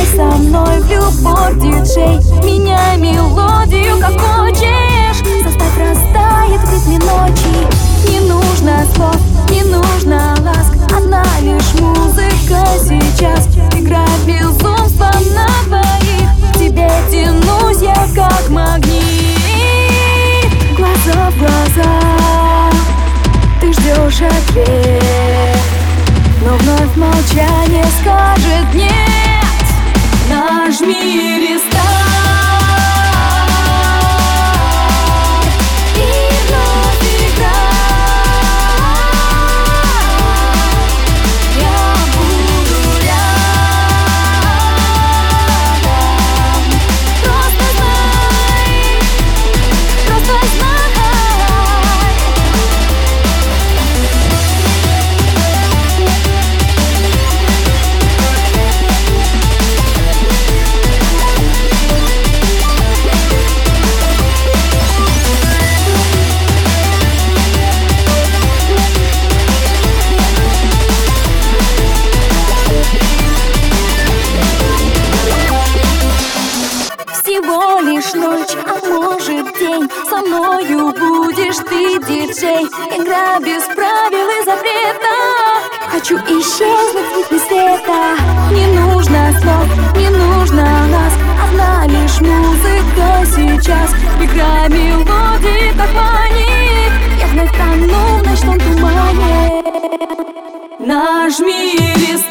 со мной в любовь, диджей. Меняй мелодию, как хочешь. Заставь, растает в ритме ночи. Не нужно слов, не нужно ласк, одна лишь музыка сейчас. Играй безумство на двоих. К тебе тянусь я, как магнит. Глаза в глаза, ты ждешь ответ, но вновь молчание скажет нет. Нажми рестарт и вновь играй. Я буду рядом. Просто знай, просто знай. Всего лишь ночь, а может день. Со мною будешь ты, диджей. Игра без правил и запрета. Хочу исчезнуть в ритме света. Не нужно слов, не нужно ласк, одна лишь музыка сейчас. Игра мелодии, как манит. Я вновь тону в ночном тумане. Нажми рестарт.